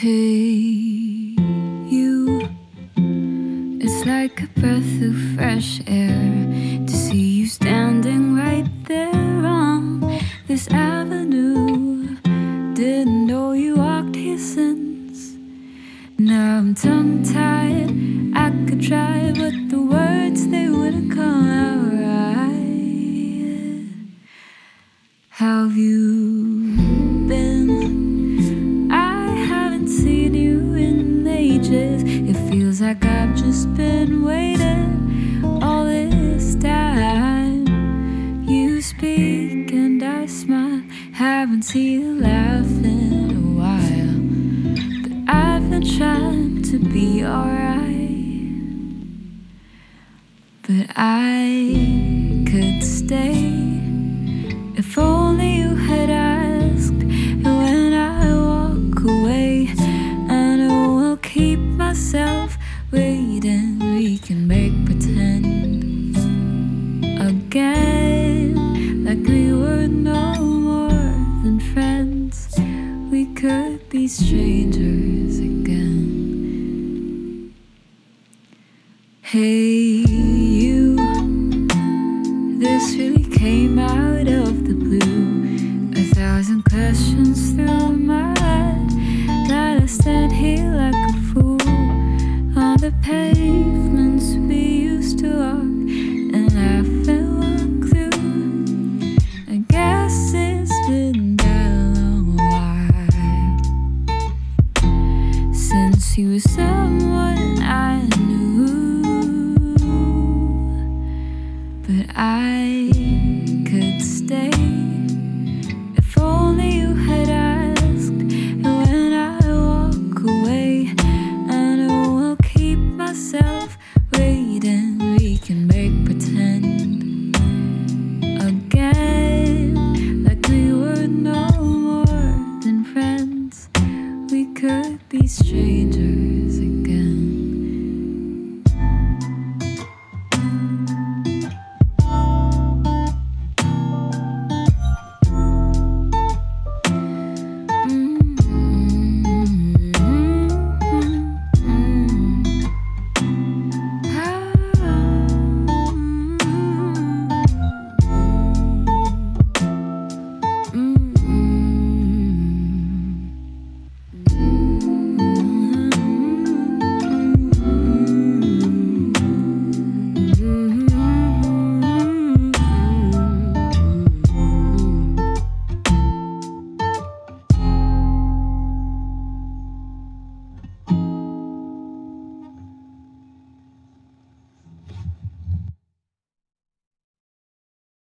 Hey, you. It's like a breath of fresh air to see you standing right there on this avenue. Didn't know you walked here since. Now I'm tongue-tied. I could try, but the words they wouldn't come out right. How have you been? I haven't seen you in ages. It feels like I've just been waiting all this time. You speak and I smile. Haven't seen you laugh in a while, but I've been trying to be alright. But I could stay if only you had asked. And when I walk away, I know I'll keep myself waiting. We can make pretend again, like we were no more than friends. We could be strangers again. Hey, you. This really came out of the blue. 1,000 questions through my head. That I stand here like a fool on the pavements we used to walk and laugh and walk through. I guess it's been that long while since you were someone I knew. But I could stay if only you had asked. And when I walk away, I know I'll keep myself waiting. We can make pretend again, like we were no more than friends. We could be strangers.